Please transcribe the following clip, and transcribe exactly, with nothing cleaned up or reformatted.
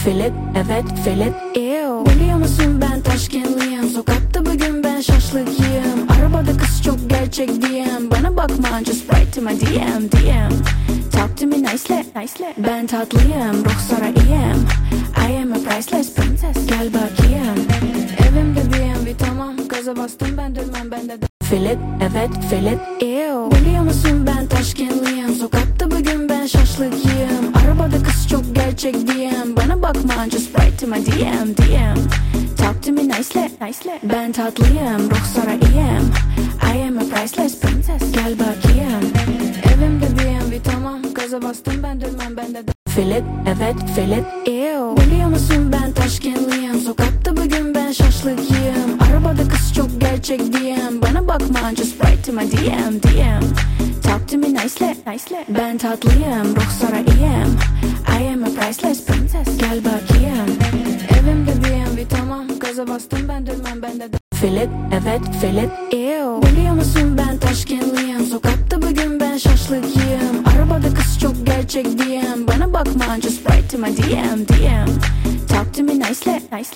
Filit, evet filit. Ew. Biliyor musun ben Taşkentliyim. Sokakta bugün ben şaşlık yiyeyim. Arabada kız çok gerçek diyem. Bana bakma just write to my D M D M. Talk to me nicely, nicely. Ben tatlıyım, ruhsara iyiyim. I am a priceless princess. Gel bakayım. Evimde B M W tamam. Gaza bastım ben durmam bende de. Filit, evet filit. Ew. Biliyor musun ben Taşkentliyim. Sokakta bugün ben şaşlık yiyeyim. Arabada kız çok gerçek diyem. Bana bakma just write to my D M D M. Talk to me nicely, nicely. Ben tatlıyım, ruhsara iyiyim. I am a priceless princess. Gel bakayım. Evimde B M W tamam. Gaza bastım ben durmam bende de. Filit, evet filit. Ew. Biliyor musun ben Taşkentliyim. Sokakta bugün ben şaşlık yiyeyim. Arabada kız çok gerçek diyem. Bana bakma just write to my D M D M. Talk to me nicely, nicely. Ben tatlıyım, ruhsara iyiyim. I am a priceless princess. Gel bakayım. Evimde B M W tamam. Gaza bastım ben durmam bende de. Filit, evet filit. Ew. Biliyor musun ben Taşkentliyim. Sokakta bugün ben şaşlık yiyeyim. Arabada kız çok gerçek diyem. Bana bakma just write to my D M D M. Talk to me nicely, nicely.